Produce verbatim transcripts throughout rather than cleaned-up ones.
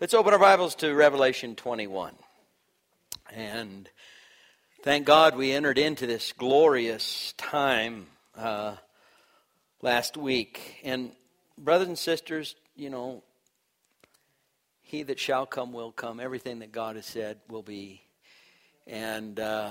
Let's open our Bibles to Revelation twenty-one. And thank God we entered into this glorious time uh, last week. And brothers and sisters, you know, he that shall come will come. Everything that God has said will be. And uh,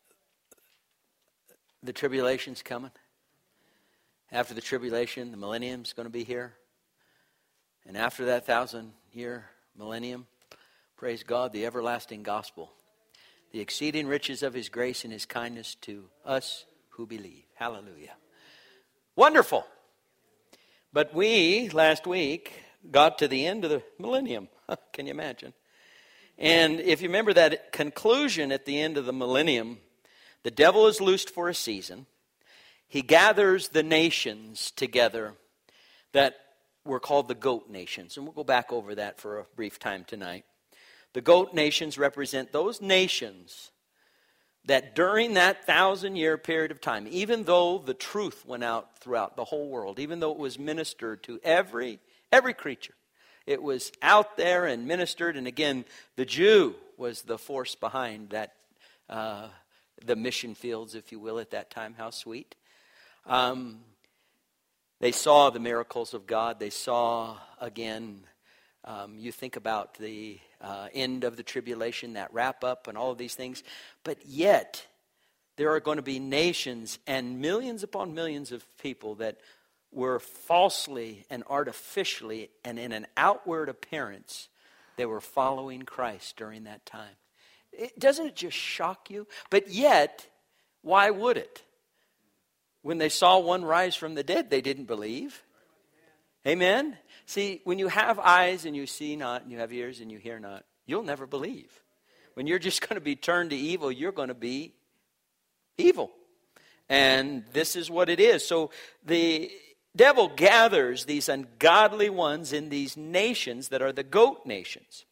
the tribulation's coming. After the tribulation, the millennium's going to be here. And after that thousand-year millennium, praise God, the everlasting gospel, the exceeding riches of his grace and his kindness to us who believe. Hallelujah. Wonderful. But we, last week, got to the end of the millennium. Can you imagine? And if you remember that conclusion at the end of the millennium, the devil is loosed for a season. He gathers the nations together that were called the goat nations. And we'll go back over that for a brief time tonight. The goat nations represent those nations that during that thousand-year period of time, even though the truth went out throughout the whole world, even though it was ministered to every every creature, it was out there and ministered. And again, the Jew was the force behind that, uh, the mission fields, if you will, at that time. How sweet. Um, they saw the miracles of God. They saw, again, um, you think about the uh, end of the tribulation, that wrap up and all of these things. But yet, there are going to be nations and millions upon millions of people that were falsely and artificially and in an outward appearance, they were following Christ during that time. It, doesn't it just shock you? But yet, why would it? When they saw one rise from the dead, they didn't believe. Amen? See, when you have eyes and you see not, and you have ears and you hear not, you'll never believe. When you're just going to be turned to evil, you're going to be evil. And this is what it is. So the devil gathers these ungodly ones in these nations that are the goat nations.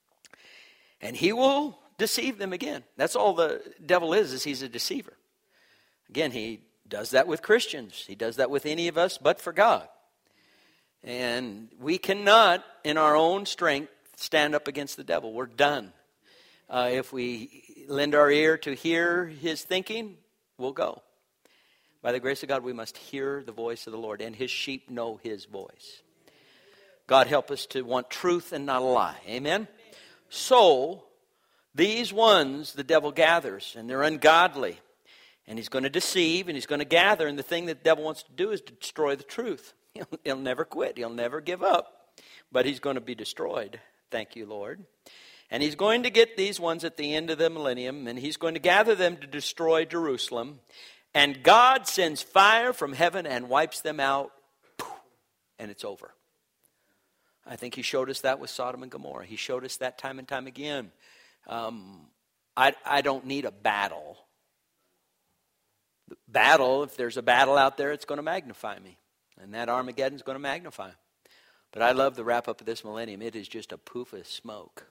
And he will deceive them again. That's all the devil is, is he's a deceiver. Again, he does that with Christians. He does that with any of us but for God. And we cannot, in our own strength, stand up against the devil. We're done. Uh, if we lend our ear to hear his thinking, we'll go. By the grace of God, we must hear the voice of the Lord, and his sheep know his voice. God help us to want truth and not a lie. Amen? So, these ones the devil gathers, and they're ungodly. And he's going to deceive, and he's going to gather, and the thing that the devil wants to do is to destroy the truth. He'll, he'll never quit. He'll never give up. But he's going to be destroyed. Thank you, Lord. And he's going to get these ones at the end of the millennium, and he's going to gather them to destroy Jerusalem. And God sends fire from heaven and wipes them out, and it's over. I think he showed us that with Sodom and Gomorrah. He showed us that time and time again. Um, I, I don't need a battle. The battle, if there's a battle out there, it's going to magnify me. And that Armageddon's going to magnify. But I love the wrap-up of this millennium. It is just a poof of smoke.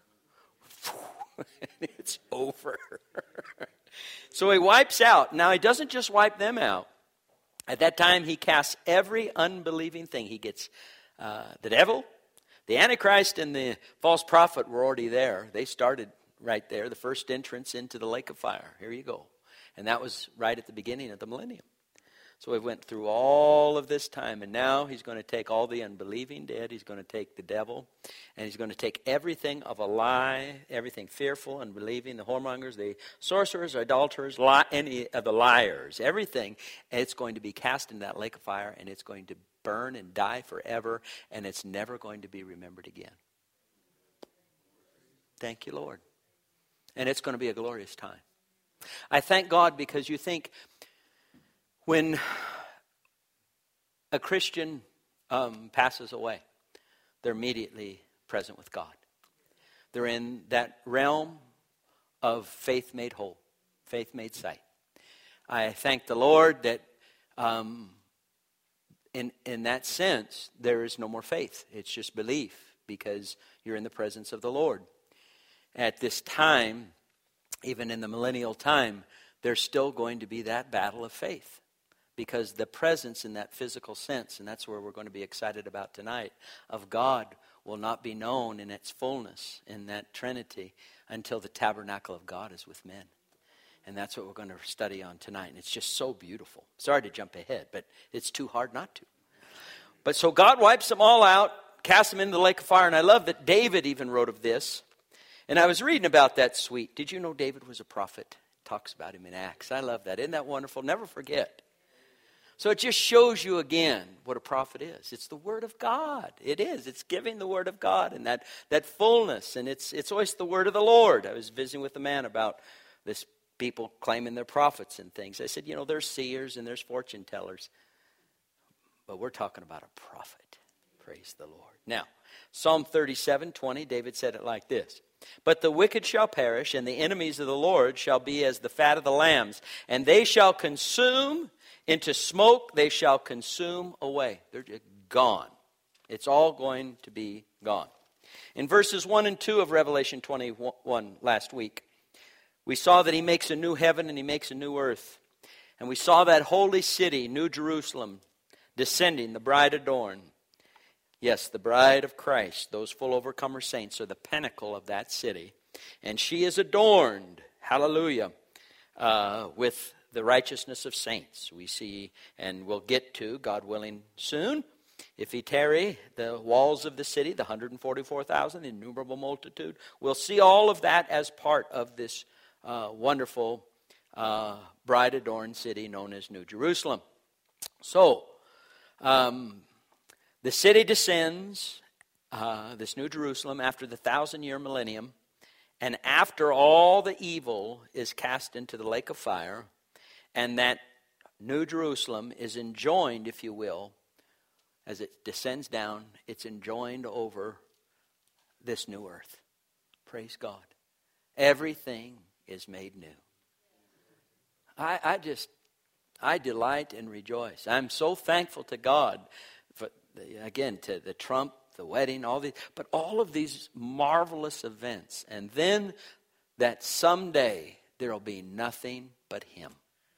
It's over. So he wipes out. Now, he doesn't just wipe them out. At that time, he casts every unbelieving thing. He gets uh, the devil, the Antichrist, and the false prophet were already there. They started right there, the first entrance into the lake of fire. Here you go. And that was right at the beginning of the millennium. So we went through all of this time, and now he's going to take all the unbelieving dead. He's going to take the devil, and he's going to take everything of a lie, everything fearful, unbelieving, the whoremongers, the sorcerers, idolaters, li- any of the liars, everything. And it's going to be cast into that lake of fire, and it's going to burn and die forever, and it's never going to be remembered again. Thank you, Lord. And it's going to be a glorious time. I thank God because you think when a Christian um, passes away, they're immediately present with God. They're in that realm of faith made whole, faith made sight. I thank the Lord that um, in, in that sense, there is no more faith. It's just belief because you're in the presence of the Lord. At this time, even in the millennial time, there's still going to be that battle of faith. Because the presence in that physical sense, and that's where we're going to be excited about tonight, of God will not be known in its fullness, in that Trinity, until the tabernacle of God is with men. And that's what we're going to study on tonight. And it's just so beautiful. Sorry to jump ahead, but it's too hard not to. But so God wipes them all out, casts them into the lake of fire. And I love that David even wrote of this. And I was reading about that sweet. Did you know David was a prophet? It talks about him in Acts. I love that. Isn't that wonderful? Never forget. So it just shows you again what a prophet is. It's the Word of God. It is. It's giving the Word of God and that, that fullness. And it's it's always the Word of the Lord. I was visiting with a man about this people claiming they're prophets and things. I said, you know, there's seers and there's fortune tellers. But we're talking about a prophet. Praise the Lord. Now, Psalm thirty-seven twenty, David said it like this. But the wicked shall perish, and the enemies of the Lord shall be as the fat of the lambs. And they shall consume into smoke, they shall consume away. They're just gone. It's all going to be gone. In verses one and two of Revelation twenty-one last week, we saw that he makes a new heaven and he makes a new earth. And we saw that holy city, New Jerusalem, descending, the bride adorned. Yes, the bride of Christ, those full overcomer saints, are the pinnacle of that city. And she is adorned, hallelujah, uh, with the righteousness of saints. We see, and we'll get to, God willing, soon, if he tarry, the walls of the city, the one hundred forty-four thousand, the innumerable multitude. We'll see all of that as part of this uh, wonderful uh, bride-adorned city known as New Jerusalem. So, um, the city descends, uh, this New Jerusalem, after the thousand-year millennium, and after all the evil is cast into the lake of fire, and that New Jerusalem is enjoined, if you will, as it descends down, it's enjoined over this new earth. Praise God. Everything is made new. I, I just, I delight and rejoice. I'm so thankful to God for, the, again, to the trump, the wedding, all these, but all of these marvelous events. And then that someday there will be nothing but him.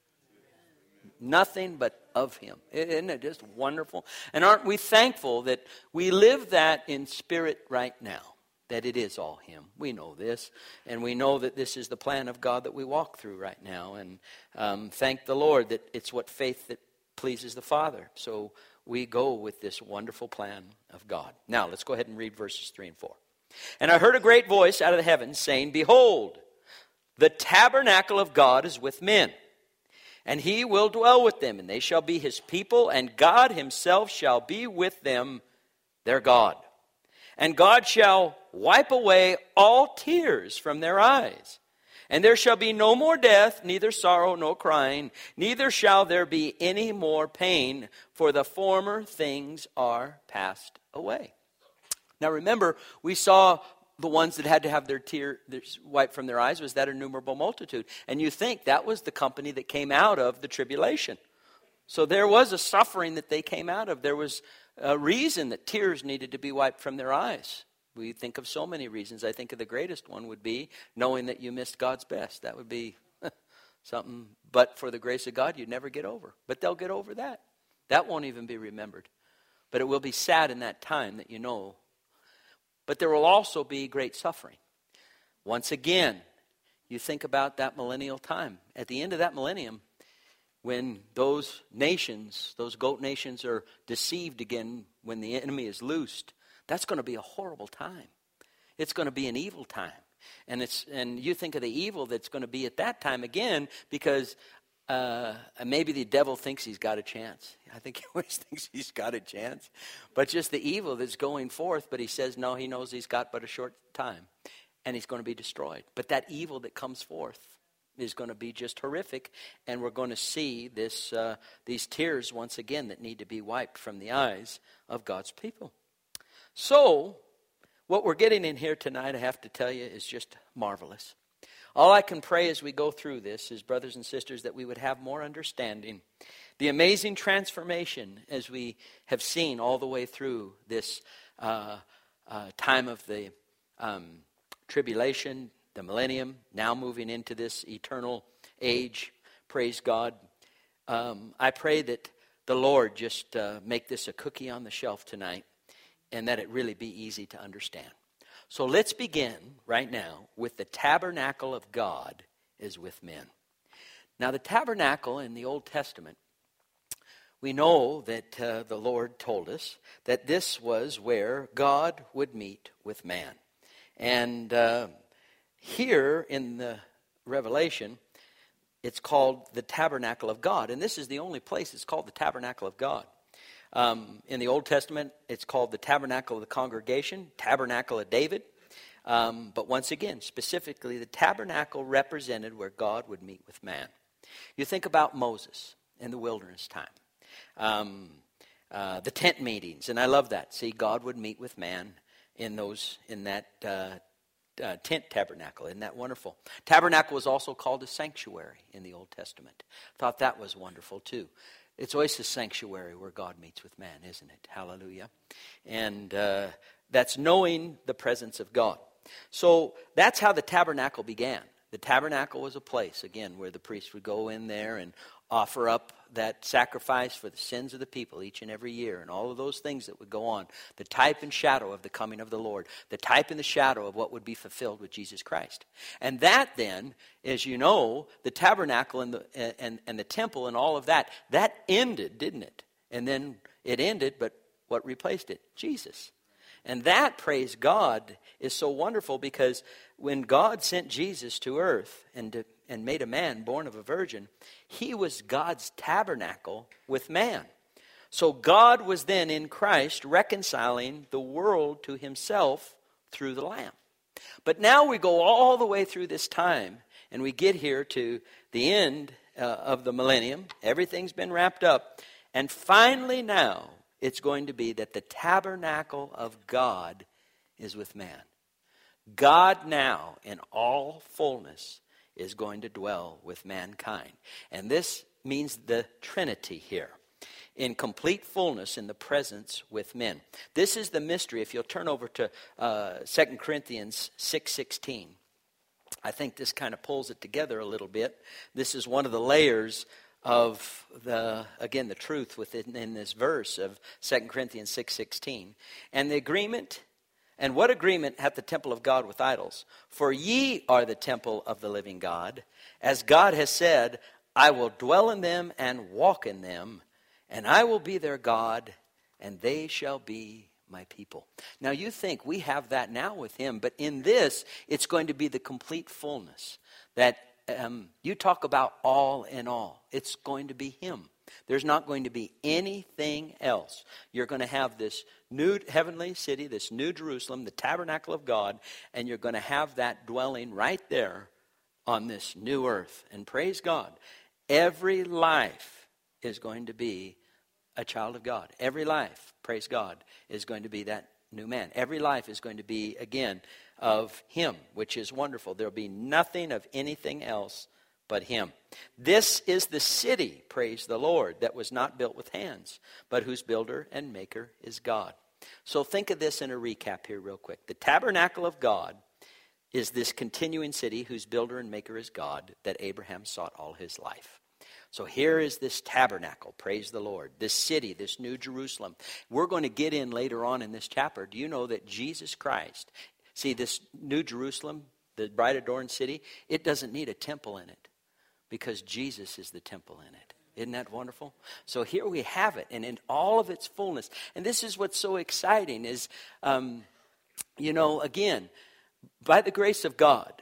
Nothing but of him. Isn't it just wonderful? And aren't we thankful that we live that in spirit right now? That it is all him. We know this. And we know that this is the plan of God that we walk through right now. And um, thank the Lord that it's what faith that pleases the Father. So we go with this wonderful plan of God. Now let's go ahead and read verses three and four. And I heard a great voice out of the heavens saying, Behold, the tabernacle of God is with men. And he will dwell with them, and they shall be his people, and God himself shall be with them, their God. And God shall wipe away all tears from their eyes. And there shall be no more death, neither sorrow nor crying, neither shall there be any more pain, for the former things are passed away. Now remember, we saw the ones that had to have their tears wiped from their eyes was that innumerable multitude. And you think that was the company that came out of the tribulation. So there was a suffering that they came out of. There was a reason that tears needed to be wiped from their eyes. We think of so many reasons. I think of the greatest one would be knowing that you missed God's best. That would be something, but for the grace of God, you'd never get over. But they'll get over that. That won't even be remembered. But it will be sad in that time that you know. But there will also be great suffering. Once again, you think about that millennial time. At the end of that millennium, when those nations, those goat nations are deceived again, when the enemy is loosed, that's going to be a horrible time. It's going to be an evil time. And it's and you think of the evil that's going to be at that time again, because uh, maybe the devil thinks he's got a chance. I think he always thinks he's got a chance. But just the evil that's going forth, but he says, no, he knows he's got but a short time. And he's going to be destroyed. But that evil that comes forth is going to be just horrific. And we're going to see this uh, these tears once again that need to be wiped from the eyes of God's people. So, what we're getting in here tonight, I have to tell you, is just marvelous. All I can pray as we go through this is, brothers and sisters, that we would have more understanding. The amazing transformation as we have seen all the way through this uh, uh, time of the um, tribulation, the millennium, now moving into this eternal age. Praise God. Um, I pray that the Lord just uh, make this a cookie on the shelf tonight and that it really be easy to understand. So let's begin right now with the tabernacle of God is with men. Now the tabernacle in the Old Testament, we know that uh, the Lord told us that this was where God would meet with man. And uh, here in the Revelation, it's called the tabernacle of God. And this is the only place it's called the tabernacle of God. Um, in the Old Testament, it's called the tabernacle of the congregation, tabernacle of David. Um, but once again, specifically, the tabernacle represented where God would meet with man. You think about Moses in the wilderness time. Um, uh, the tent meetings, and I love that. See, God would meet with man in those in that uh, uh, tent tabernacle. Isn't that wonderful? Tabernacle was also called a sanctuary in the Old Testament. Thought that was wonderful too. It's always a sanctuary where God meets with man, isn't it? Hallelujah. And uh, that's knowing the presence of God. So that's how the tabernacle began. The tabernacle was a place, again, where the priest would go in there and offer up that sacrifice for the sins of the people each and every year, and all of those things that would go on. The type and shadow of the coming of the Lord. The type and the shadow of what would be fulfilled with Jesus Christ. And that then, as you know, the tabernacle and the, and, and the temple and all of that, that ended, didn't it? And then it ended, but what replaced it? Jesus. And that, praise God, is so wonderful, because when God sent Jesus to earth and to, and made a man born of a virgin, he was God's tabernacle with man. So God was then in Christ reconciling the world to himself through the Lamb. But now we go all the way through this time, and we get here to the end uh, of the millennium. Everything's been wrapped up. And finally now, it's going to be that the tabernacle of God is with man. God now, in all fullness, is going to dwell with mankind. And this means the Trinity here. In complete fullness, in the presence with men. This is the mystery. If you'll turn over to uh, Second Corinthians six sixteen. I think this kind of pulls it together a little bit. This is one of the layers of the, again, the truth within in this verse of Second Corinthians six sixteen. And the agreement, and what agreement hath the temple of God with idols? For ye are the temple of the living God. As God has said, I will dwell in them and walk in them, and I will be their God, and they shall be my people. Now you think we have that now with him, but in this, it's going to be the complete fullness that Um, you talk about all in all. It's going to be him. There's not going to be anything else. You're going to have this new heavenly city, this new Jerusalem, the tabernacle of God, and you're going to have that dwelling right there on this new earth. And praise God, every life is going to be a child of God. Every life, praise God, is going to be that new man. Every life is going to be, again, of him, which is wonderful. There'll be nothing of anything else but him. This is the city, praise the Lord, that was not built with hands, but whose builder and maker is God. So think of this in a recap here real quick. The tabernacle of God is this continuing city whose builder and maker is God that Abraham sought all his life. So here is this tabernacle, praise the Lord, this city, this new Jerusalem. We're going to get in later on in this chapter. Do you know that Jesus Christ, see this new Jerusalem, the bright adorned city, it doesn't need a temple in it because Jesus is the temple in it. Isn't that wonderful? So here we have it, and in all of its fullness. And this is what's so exciting is, um, you know, again, by the grace of God,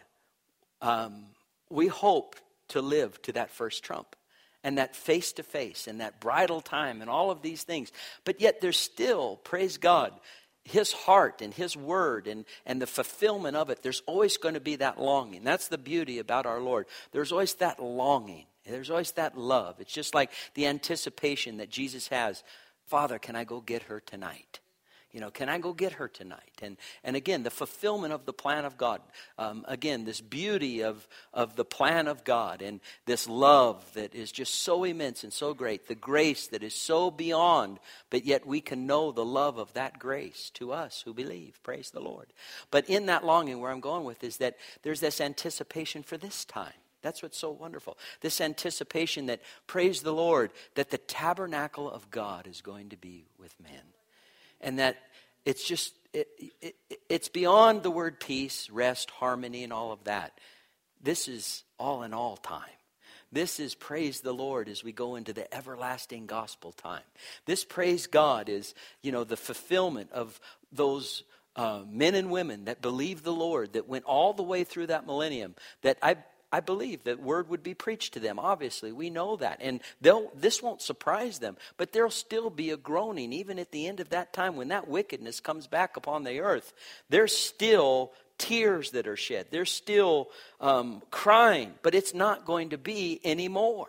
um, we hope to live to that first trump. And that face-to-face and that bridal time and all of these things. But yet there's still, praise God, his heart and his word and, and the fulfillment of it. There's always going to be that longing. That's the beauty about our Lord. There's always that longing. There's always that love. It's just like the anticipation that Jesus has. Father, can I go get her tonight? You know, can I go get her tonight? And and again, the fulfillment of the plan of God. Um, again, this beauty of, of the plan of God and this love that is just so immense and so great. The grace that is so beyond, but yet we can know the love of that grace to us who believe. Praise the Lord. But in that longing, where I'm going with is that there's this anticipation for this time. That's what's so wonderful. This anticipation that, praise the Lord, that the tabernacle of God is going to be with men. And that it's just, it, it, it's beyond the word peace, rest, harmony, and all of that. This is all in all time. This is praise the Lord as we go into the everlasting gospel time. This, praise God, is, you know, the fulfillment of those uh, men and women that believed the Lord, that went all the way through that millennium, that I I believe that word would be preached to them. Obviously, we know that. And they'll this won't surprise them. But there'll still be a groaning, even at the end of that time, when that wickedness comes back upon the earth. There's still tears that are shed. There's still um, crying. But it's not going to be anymore.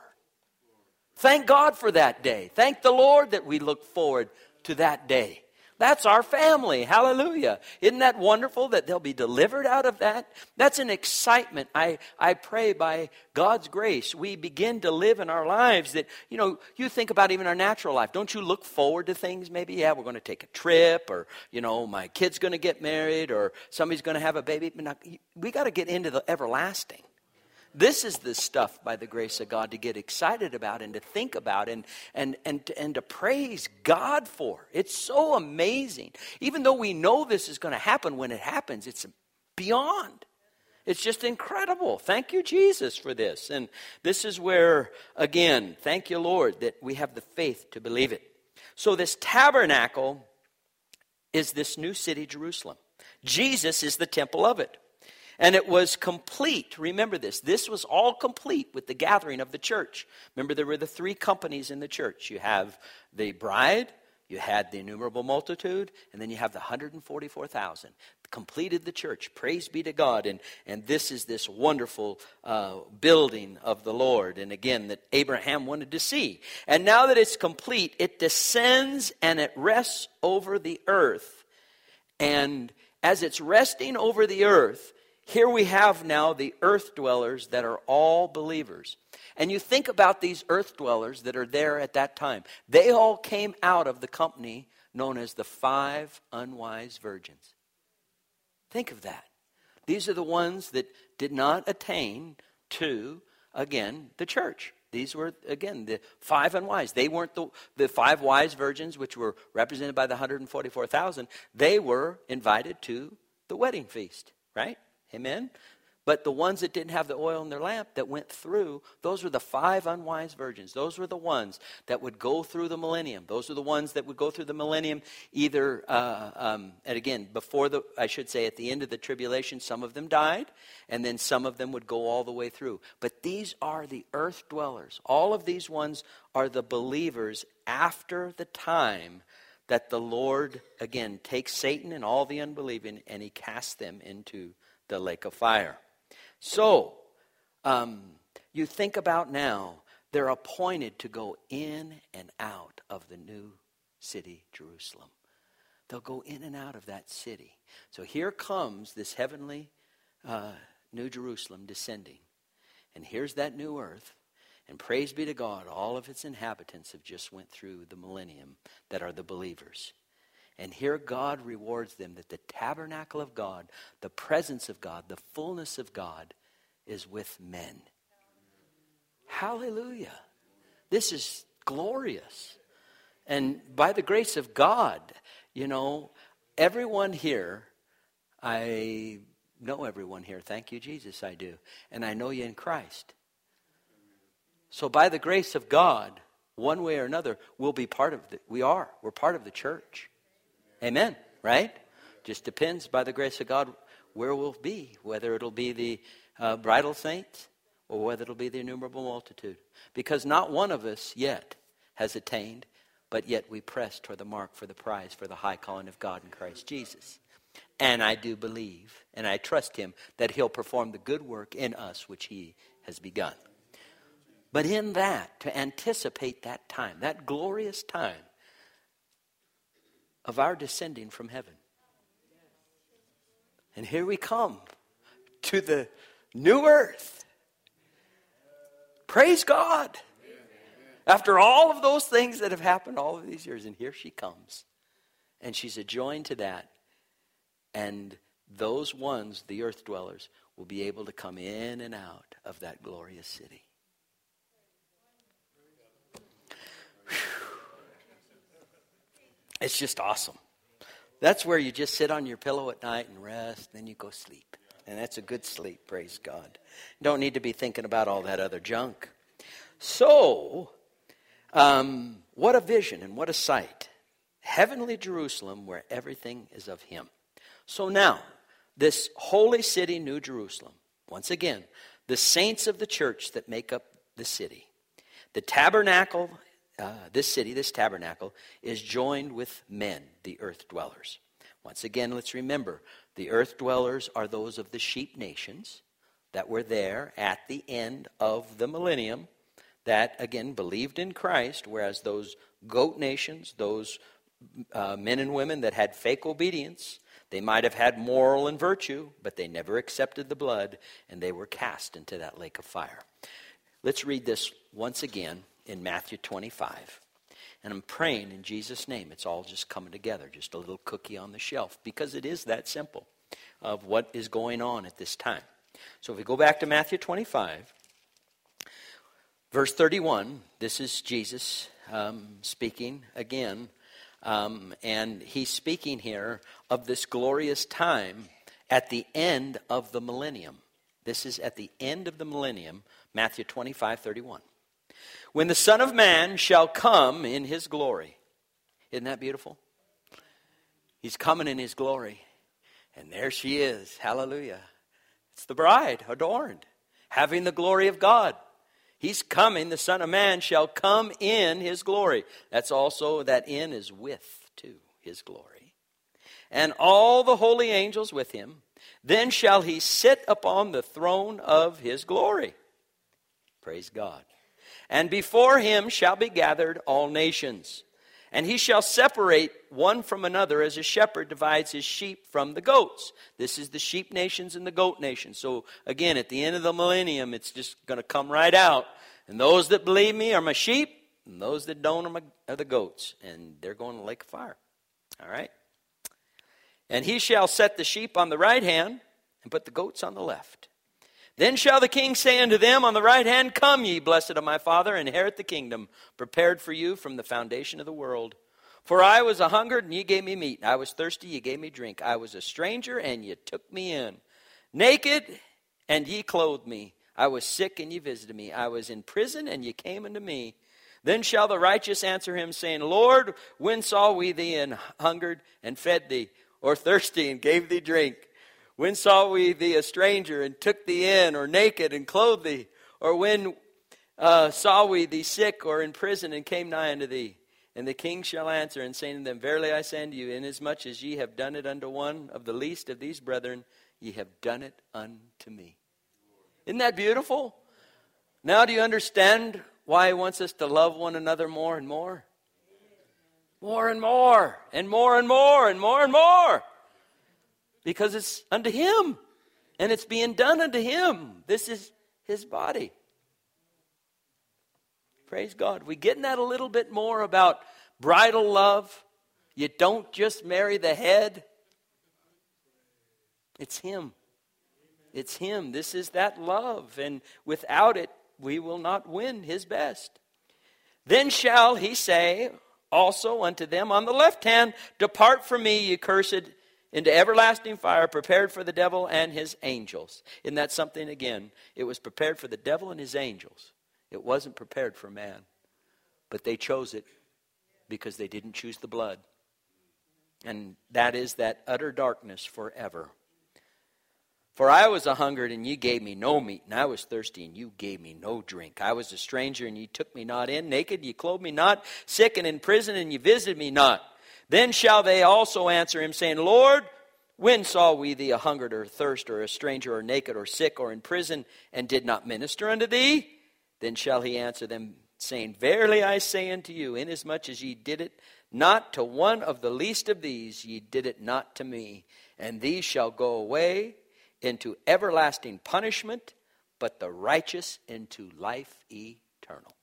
Thank God for that day. Thank the Lord that we look forward to that day. That's our family. Hallelujah. Isn't that wonderful that they'll be delivered out of that? That's an excitement. I, I pray by God's grace we begin to live in our lives that, you know, you think about even our natural life. Don't you look forward to things maybe? Yeah, we're going to take a trip, or, you know, my kid's going to get married, or somebody's going to have a baby. We got to get into the everlasting. This is the stuff, by the grace of God, to get excited about and to think about and and and and to praise God for. It's so amazing. Even though we know this is going to happen, when it happens, it's beyond. It's just incredible. Thank you, Jesus, for this. And this is where, again, thank you, Lord, that we have the faith to believe it. So this tabernacle is this new city, Jerusalem. Jesus is the temple of it. And it was complete. Remember this. This was all complete with the gathering of the church. Remember, there were the three companies in the church. You have the bride, you had the innumerable multitude, and then you have the one hundred forty-four thousand. Completed the church. Praise be to God. And, and this is this wonderful uh, building of the Lord. And again, that Abraham wanted to see. And now that it's complete, it descends and it rests over the earth. And as it's resting over the earth, here we have now the earth dwellers that are all believers. And you think about these earth dwellers that are there at that time. They all came out of the company known as the five unwise virgins. Think of that. These are the ones that did not attain to, again, the church. These were, again, the five unwise. They weren't the, the five wise virgins, which were represented by the one hundred forty-four thousand. They were invited to the wedding feast, right? Amen? But the ones that didn't have the oil in their lamp that went through, those were the five unwise virgins. Those were the ones that would go through the millennium. Those are the ones that would go through the millennium either, uh, um, and again, before the, I should say at the end of the tribulation, some of them died, and then some of them would go all the way through. But these are the earth dwellers. All of these ones are the believers after the time that the Lord, again, takes Satan and all the unbelieving, and he casts them into the lake of fire. So, um, you think about now, they're appointed to go in and out of the new city, Jerusalem. They'll go in and out of that city. So here comes this heavenly uh, new Jerusalem descending. And here's that new earth. And praise be to God, all of its inhabitants have just went through the millennium that are the believers. And here God rewards them that the tabernacle of God, the presence of God, the fullness of God is with men. Hallelujah. This is glorious. And by the grace of God, you know, everyone here, I know everyone here. Thank you, Jesus, I do. And I know you in Christ. So by the grace of God, one way or another, we'll be part of the, we are, we're part of the church. Amen, right? Just depends by the grace of God where we'll be, whether it'll be the uh, bridal saints or whether it'll be the innumerable multitude. Because not one of us yet has attained, but yet we press toward the mark for the prize for the high calling of God in Christ Jesus. And I do believe, and I trust him, that he'll perform the good work in us which he has begun. But in that, to anticipate that time, that glorious time, of our descending from heaven. And here we come to the new earth. Praise God. After all of those things that have happened all of these years, and here she comes. And she's adjoined to that. And those ones, the earth dwellers, will be able to come in and out of that glorious city. Whew. It's just awesome. That's where you just sit on your pillow at night and rest, and then you go sleep. And that's a good sleep, praise God. Don't need to be thinking about all that other junk. So, um, what a vision and what a sight. Heavenly Jerusalem where everything is of him. So now, this holy city, New Jerusalem, once again, the saints of the church that make up the city. The tabernacle, uh, this city, this tabernacle, is joined with men, the earth dwellers. Once again, let's remember, the earth dwellers are those of the sheep nations that were there at the end of the millennium that, again, believed in Christ, whereas those goat nations, those uh, men and women that had fake obedience, they might have had moral and virtue, but they never accepted the blood, and they were cast into that lake of fire. Let's read this once again in Matthew twenty-five. And I'm praying in Jesus' name it's all just coming together, just a little cookie on the shelf, because it is that simple of what is going on at this time. So if we go back to Matthew twenty-five, verse thirty-one, this is Jesus um, speaking again. Um, and he's speaking here of this glorious time at the end of the millennium. This is at the end of the millennium, Matthew twenty-five, thirty-one. When the Son of Man shall come in his glory. Isn't that beautiful? He's coming in his glory. And there she is. Hallelujah. It's the bride, adorned, having the glory of God. He's coming, the Son of Man shall come in his glory. That's also, that in is with, too, his glory. And all the holy angels with him. Then shall he sit upon the throne of his glory. Praise God. And before him shall be gathered all nations. And he shall separate one from another as a shepherd divides his sheep from the goats. This is the sheep nations and the goat nations. So again, at the end of the millennium, it's just going to come right out. And those that believe me are my sheep, and those that don't are, my, are the goats. And they're going to the lake of fire. All right? And he shall set the sheep on the right hand and put the goats on the left. Then shall the king say unto them on the right hand, Come ye, blessed of my Father, inherit the kingdom, prepared for you from the foundation of the world. For I was a hungered, and ye gave me meat. I was thirsty, ye gave me drink. I was a stranger, and ye took me in. Naked, and ye clothed me. I was sick, and ye visited me. I was in prison, and ye came unto me. Then shall the righteous answer him, saying, Lord, when saw we thee and hungered, and fed thee, or thirsty, and gave thee drink? When saw we thee a stranger and took thee in, or naked and clothed thee? Or when uh, saw we thee sick or in prison and came nigh unto thee? And the king shall answer and say unto them, Verily I say unto you, inasmuch as ye have done it unto one of the least of these brethren, ye have done it unto me. Isn't that beautiful? Now do you understand why he wants us to love one another more and more? More and more, and more and more, and more and more. Because it's unto him, and it's being done unto him. This is his body. Praise God. We getting that a little bit more about bridal love. You don't just marry the head. It's him. It's him. This is that love, and without it, we will not win his best. Then shall he say also unto them on the left hand, Depart from me, ye cursed, into everlasting fire, prepared for the devil and his angels. Isn't that something again? It was prepared for the devil and his angels. It wasn't prepared for man. But they chose it because they didn't choose the blood. And that is that utter darkness forever. For I was a hungered, and ye gave me no meat, and I was thirsty, and you gave me no drink. I was a stranger, and ye took me not in. Naked, ye clothed me not. Sick and in prison, and ye visited me not. Then shall they also answer him, saying, Lord, when saw we thee a hungered or thirst or a stranger or naked or sick or in prison, and did not minister unto thee? Then shall he answer them, saying, Verily I say unto you, inasmuch as ye did it not to one of the least of these, ye did it not to me. And these shall go away into everlasting punishment, but the righteous into life eternal.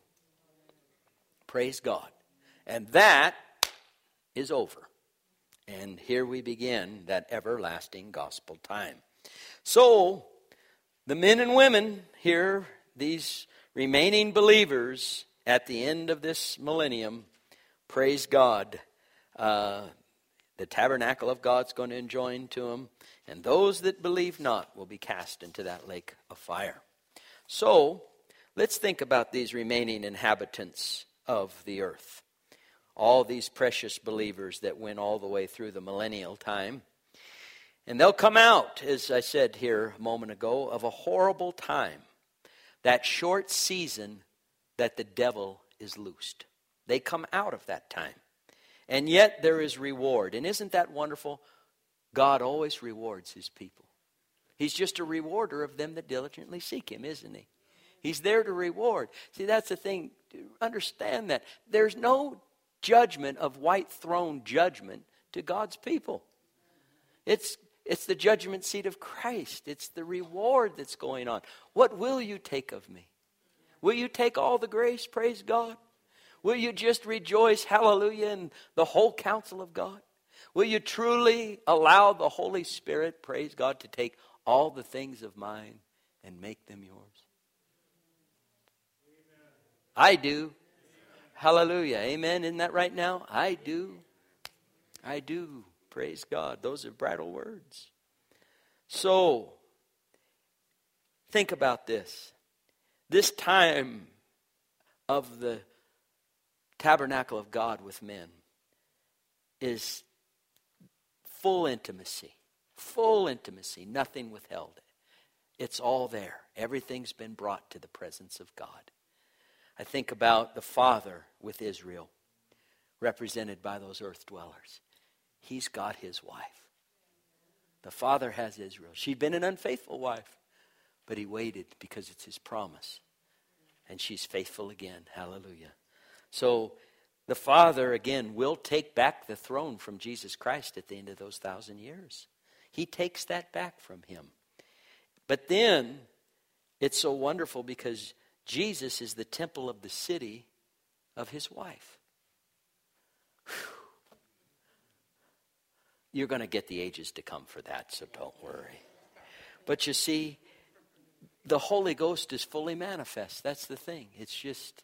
Praise God. And that is over. And here we begin that everlasting gospel time. So, the men and women here, these remaining believers at the end of this millennium, praise God, uh, The tabernacle of God's going to enjoin to them. And those that believe not will be cast into that lake of fire. So, let's think about these remaining inhabitants of the earth. All these precious believers that went all the way through the millennial time. And they'll come out, as I said here a moment ago, of a horrible time. That short season that the devil is loosed. They come out of that time. And yet there is reward. And isn't that wonderful? God always rewards his people. He's just a rewarder of them that diligently seek him, isn't he? He's there to reward. See, that's the thing. Understand that. There's no judgment of white throne judgment to God's people. It's, it's the judgment seat of Christ. It's the reward that's going on. What will you take of me? Will you take all the grace? Praise God. Will you just rejoice, hallelujah, in the whole counsel of God? Will you truly allow the Holy Spirit, praise God, to take all the things of mine and make them yours? Amen. I do. Amen. Hallelujah. Amen. Isn't that right now? I do. I do. Praise God. Those are bridal words. So, think about this. This time of the tabernacle of God with men is full intimacy. Full intimacy. Nothing withheld. It's all there. Everything's been brought to the presence of God. I think about the Father with Israel, represented by those earth dwellers. He's got his wife. The Father has Israel. She'd been an unfaithful wife, but he waited because it's his promise. And she's faithful again. Hallelujah. So the Father, again, will take back the throne from Jesus Christ at the end of those thousand years. He takes that back from him. But then, it's so wonderful because Jesus is the temple of the city of his wife. Whew. You're going to get the ages to come for that, so don't worry. But you see, the Holy Ghost is fully manifest. That's the thing. It's just...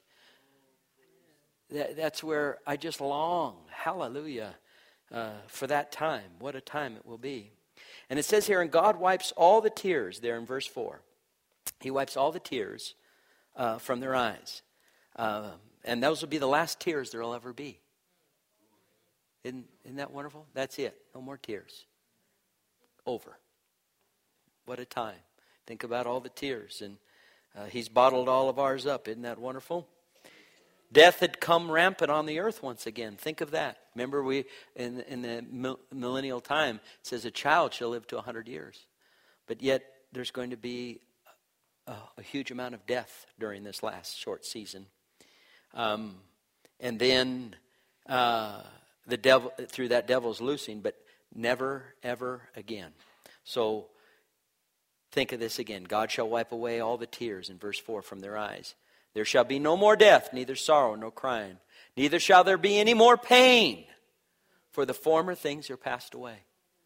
That's where I just long, hallelujah, uh, for that time. What a time it will be. And it says here, and God wipes all the tears, there in verse four. He wipes all the tears uh, from their eyes. Uh, and those will be the last tears there will ever be. Isn't, isn't that wonderful? That's it. No more tears. Over. What a time. Think about all the tears. And uh, he's bottled all of ours up. Isn't that wonderful? Death had come rampant on the earth once again. Think of that. Remember, we in, in the millennial time, it says a child shall live to one hundred years. But yet, there's going to be a, a huge amount of death during this last short season. Um, and then, uh, the devil through that devil's loosing, but never, ever again. So, think of this again. God shall wipe away all the tears, in verse four, from their eyes. There shall be no more death, neither sorrow, nor crying. Neither shall there be any more pain, for the former things are passed away.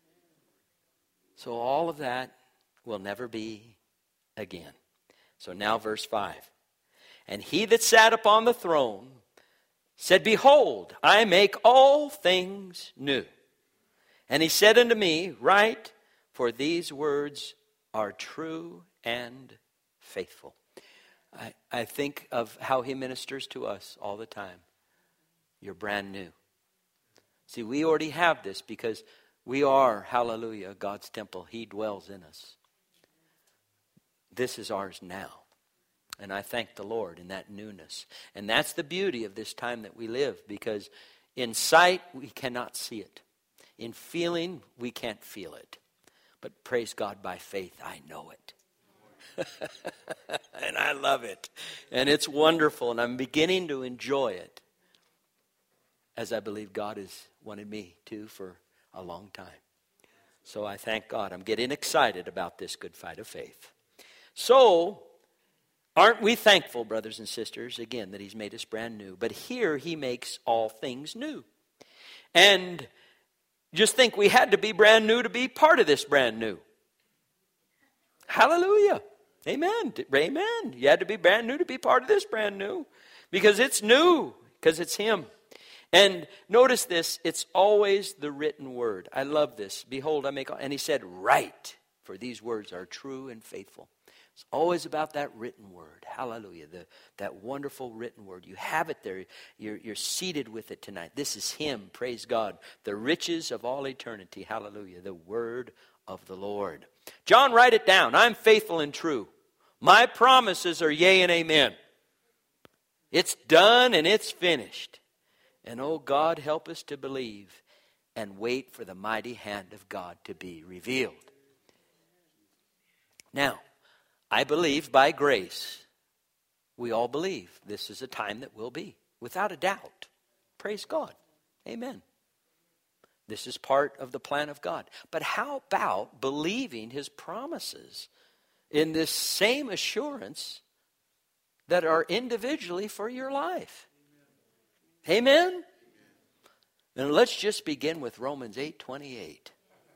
So all of that will never be again. So now verse five. And he that sat upon the throne said, Behold, I make all things new. And he said unto me, Write, for these words are true and faithful. I, I think of how he ministers to us all the time. You're brand new. See, we already have this because we are, hallelujah, God's temple. He dwells in us. This is ours now. And I thank the Lord in that newness. And that's the beauty of this time that we live, because in sight we cannot see it. In feeling we can't feel it. But praise God, by faith I know it. And I love it. And it's wonderful. And I'm beginning to enjoy it, as I believe God has wanted me to for a long time. So I thank God. I'm getting excited about this good fight of faith. So, aren't we thankful, brothers and sisters, again, that he's made us brand new. But here he makes all things new. And just think, we had to be brand new to be part of this brand new. Hallelujah. Amen. Amen. You had to be brand new to be part of this brand new. Because it's new. Because it's him. And notice this, it's always the written word. I love this. Behold, I make, all, and he said, write, for these words are true and faithful. It's always about that written word. Hallelujah. The, that wonderful written word. You have it there. You're, you're seated with it tonight. This is him. Praise God. The riches of all eternity. Hallelujah. The word of the Lord. John, write it down. I'm faithful and true. My promises are yea and amen. It's done and it's finished. And oh God, help us to believe and wait for the mighty hand of God to be revealed. Now, I believe by grace, we all believe this is a time that will be, without a doubt. Praise God. Amen. This is part of the plan of God. But how about believing his promises in this same assurance that are individually for your life? Amen? Amen? And let's just begin with Romans eight twenty-eight.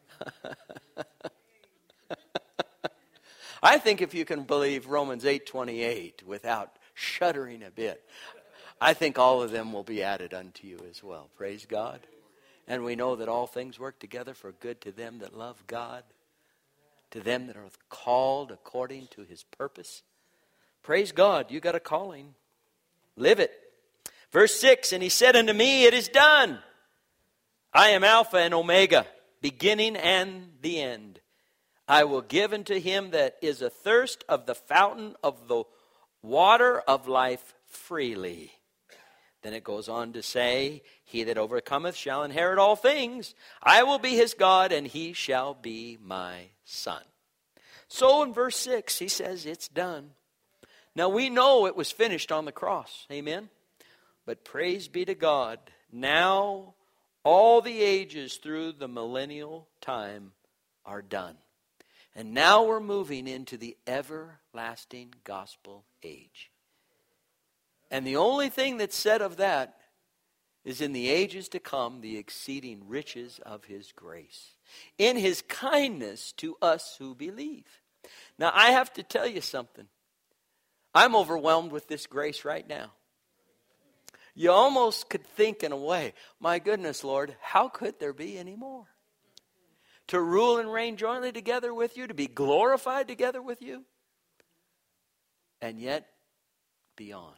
I think if you can believe Romans eight twenty-eight without shuddering a bit, I think all of them will be added unto you as well. Praise God. And we know that all things work together for good to them that love God, to them that are called according to his purpose. Praise God. You got a calling. Live it. Verse six, and he said unto me, it is done. I am Alpha and Omega, beginning and the end. I will give unto him that is athirst of the fountain of the water of life freely. Then it goes on to say, he that overcometh shall inherit all things. I will be his God, and he shall be my son. So in verse six, he says, it's done. Now we know it was finished on the cross. Amen? But praise be to God, now all the ages through the millennial time are done. And now we're moving into the everlasting gospel age. And the only thing that's said of that is in the ages to come, the exceeding riches of his grace, in his kindness to us who believe. Now, I have to tell you something. I'm overwhelmed with this grace right now. You almost could think in a way, my goodness, Lord, how could there be any more? To rule and reign jointly together with you, to be glorified together with you, and yet beyond.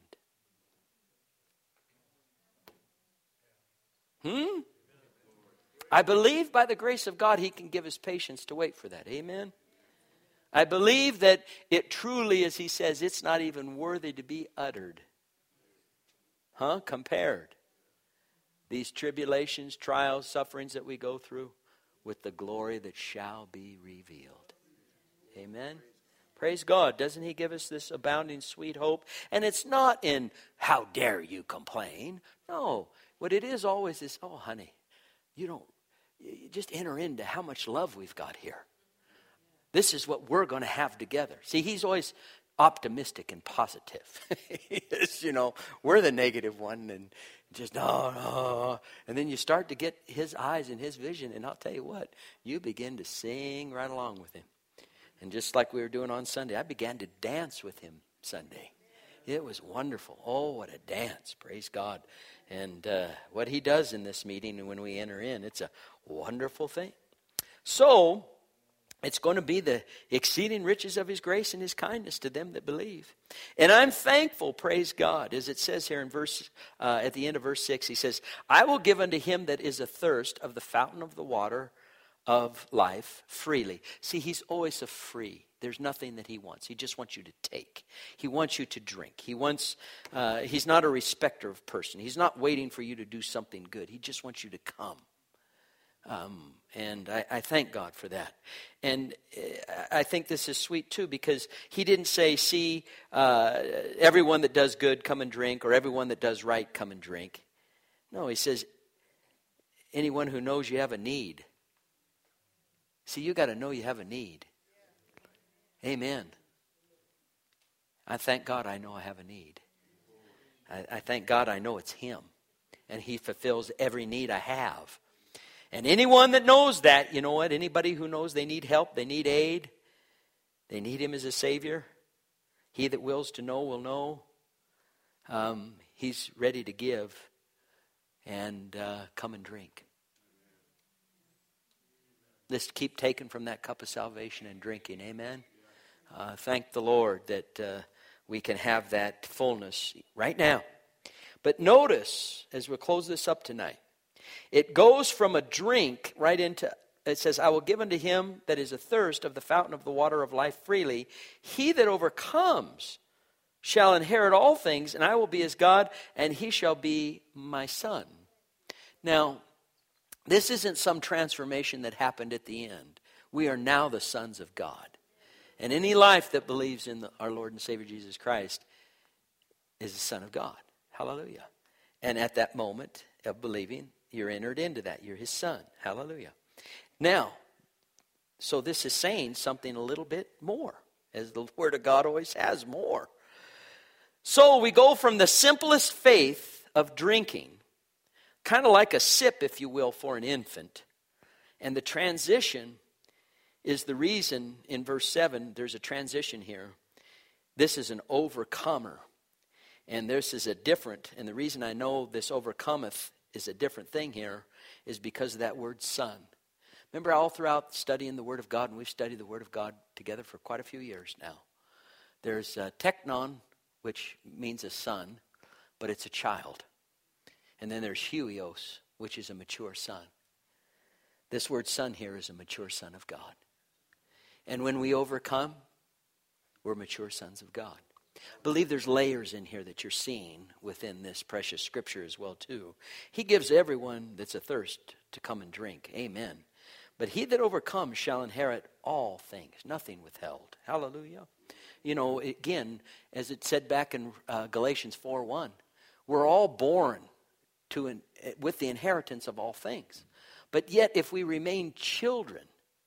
Hmm? I believe by the grace of God he can give us patience to wait for that. Amen? I believe that it truly, as he says, it's not even worthy to be uttered. Huh? Compared. These tribulations, trials, sufferings that we go through with the glory that shall be revealed. Amen? Praise God. Doesn't he give us this abounding sweet hope? And it's not in, how dare you complain? No. What it is always is, oh, honey, you don't, you just enter into how much love we've got here. This is what we're going to have together. See, he's always optimistic and positive. Yes, you know, we're the negative one and just, no, no. And then you start to get his eyes and his vision, and I'll tell you what, you begin to sing right along with him. And just like we were doing on Sunday, I began to dance with him Sunday. It was wonderful. Oh, what a dance. Praise God. And uh, what he does in this meeting and when we enter in, it's a wonderful thing. So, it's going to be the exceeding riches of his grace and his kindness to them that believe. And I'm thankful, praise God, as it says here in verse, uh, at the end of verse six, he says, I will give unto him that is athirst of the fountain of the water of life freely. See, he's always a free. There's nothing that he wants. He just wants you to take. He wants you to drink. He wants. Uh, he's not a respecter of person. He's not waiting for you to do something good. He just wants you to come. Um, and I, I thank God for that. And I think this is sweet too, because he didn't say, see, uh, everyone that does good, come and drink, or everyone that does right, come and drink. No, he says, anyone who knows you have a need. See, you got to know you have a need. Amen. I thank God I know I have a need. I, I thank God I know it's him. And he fulfills every need I have. And anyone that knows that, you know what? Anybody who knows they need help, they need aid, they need him as a Savior. He that wills to know will know. Um, he's ready to give. and uh, come and drink. Let's keep taking from that cup of salvation and drinking. Amen. Uh, thank the Lord that uh, we can have that fullness right now. But notice, as we close this up tonight, it goes from a drink right into, it says, I will give unto him that is athirst of the fountain of the water of life freely. He that overcomes shall inherit all things, and I will be his God, and he shall be my son. Now, this isn't some transformation that happened at the end. We are now the sons of God. And any life that believes in the, our Lord and Savior Jesus Christ is the son of God. Hallelujah. And at that moment of believing, you're entered into that. You're his son. Hallelujah. Now, so this is saying something a little bit more, as the Word of God always has more. So we go from the simplest faith of drinking, kind of like a sip, if you will, for an infant. And the transition is the reason in verse seven, there's a transition here. This is an overcomer. And this is a different, and the reason I know this overcometh is a different thing here is because of that word son. Remember all throughout studying the Word of God, and we've studied the Word of God together for quite a few years now. There's uh, teknon, which means a son, but it's a child. And then there's huios, which is a mature son. This word son here is a mature son of God. And when we overcome, we're mature sons of God. I believe there's layers in here that you're seeing within this precious scripture as well too. He gives everyone that's athirst to come and drink. Amen. But he that overcomes shall inherit all things, nothing withheld. Hallelujah. You know, again, as it said back in uh, Galatians four one, we're all born to in, with the inheritance of all things. But yet, if we remain children,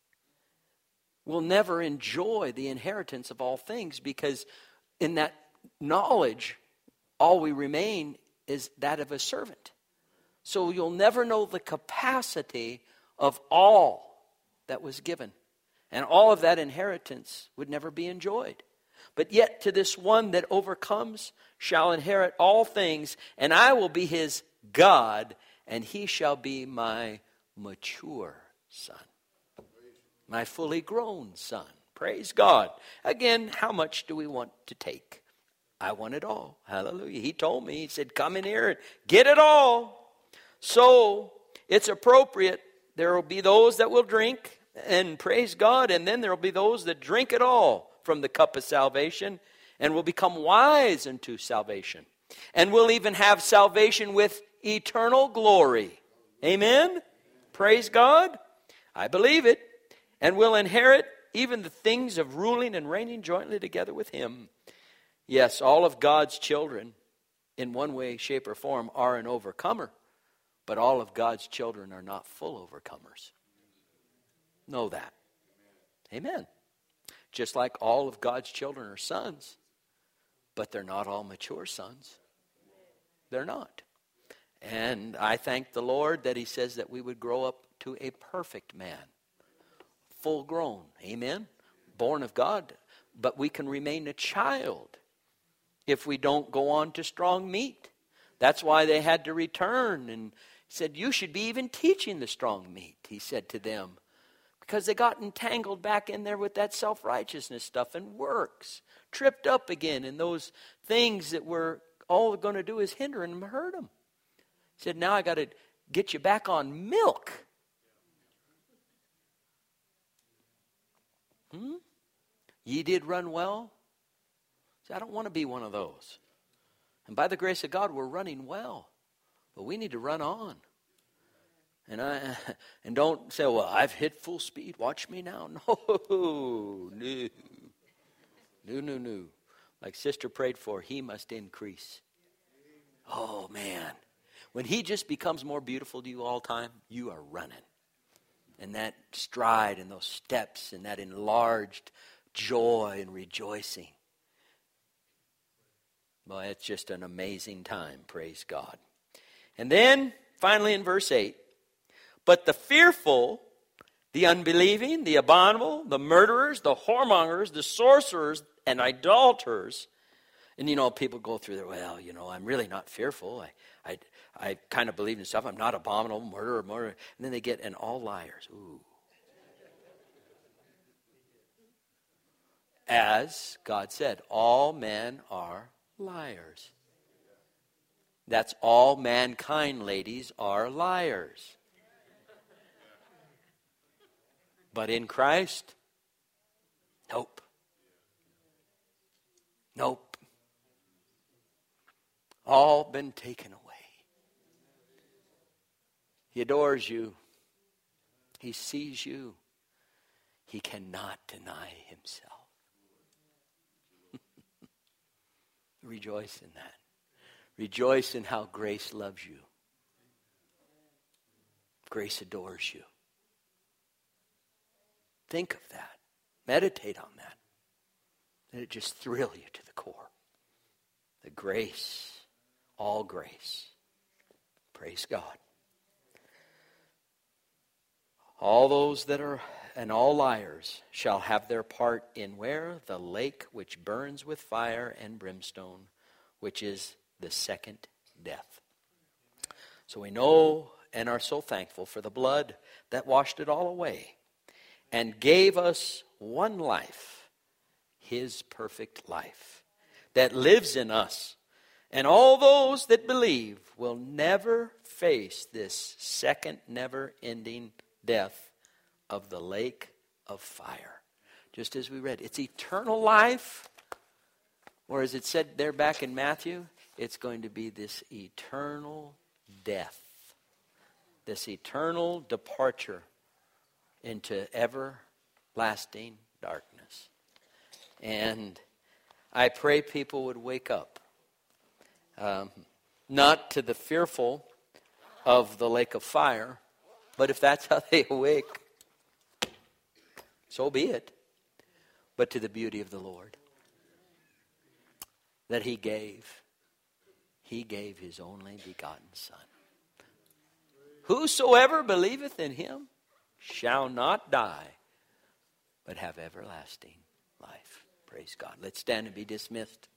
we'll never enjoy the inheritance of all things, because in that knowledge, all we remain is that of a servant. So you'll never know the capacity of all that was given. And all of that inheritance would never be enjoyed. But yet to this one that overcomes shall inherit all things, and I will be his God, and he shall be my mature son. My fully grown son. Praise God. Again, how much do we want to take? I want it all. Hallelujah. He told me, he said, come in here and get it all. So it's appropriate. There will be those that will drink, and praise God, and then there will be those that drink it all from the cup of salvation, and will become wise unto salvation. And we'll even have salvation with eternal glory. Amen? Praise God. I believe it. And we'll inherit even the things of ruling and reigning jointly together with him. Yes, all of God's children, in one way, shape, or form, are an overcomer. But all of God's children are not full overcomers. Know that. Amen. Just like all of God's children are sons, but they're not all mature sons. They're not. And I thank the Lord that he says that we would grow up to a perfect man. Full grown. Amen. Born of God. But we can remain a child if we don't go on to strong meat. That's why they had to return, and said, you should be even teaching the strong meat, he said to them. Because they got entangled back in there with that self-righteousness stuff and works. Tripped up again in those things that were all going to do is hinder and hurt them. He said, now I got to get you back on milk. Hmm? Ye did run well. See, I don't want to be one of those. And by the grace of God, we're running well. But we need to run on. And I and don't say, well, I've hit full speed. Watch me now. No, no. No, no, no. Like Sister prayed for, he must increase. Oh, man. When he just becomes more beautiful to you all the time, you are running. And that stride and those steps and that enlarged joy and rejoicing. Well, it's just an amazing time, praise God. And then, finally in verse eight, but the fearful, the unbelieving, the abominable, the murderers, the whoremongers, the sorcerers, and idolaters. And, you know, people go through there, well, you know, I'm really not fearful. I, I, I kind of believe in stuff. I'm not abominable, murderer, murderer. And then they get, and all liars. Ooh. As God said, all men are liars. That's all mankind, ladies, are liars. But in Christ, nope. Nope. All been taken away. He adores you. He sees you. He cannot deny himself. Rejoice in that. Rejoice in how grace loves you. Grace adores you. Think of that. Meditate on that. And it just thrill you to the core. The grace, all grace. Praise God. All those that are, and all liars shall have their part in where? The lake which burns with fire and brimstone, which is the second death. So we know and are so thankful for the blood that washed it all away and gave us one life, his perfect life, that lives in us. And all those that believe will never face this second never-ending death of the lake of fire. Just as we read, it's eternal life, or as it said there back in Matthew, it's going to be this eternal death, this eternal departure into everlasting darkness. And I pray people would wake up, um, not to the fearful of the lake of fire, but if that's how they awake, so be it. But to the beauty of the Lord, that he gave. He gave his only begotten Son. Whosoever believeth in him shall not die, but have everlasting life. Praise God. Let's stand and be dismissed.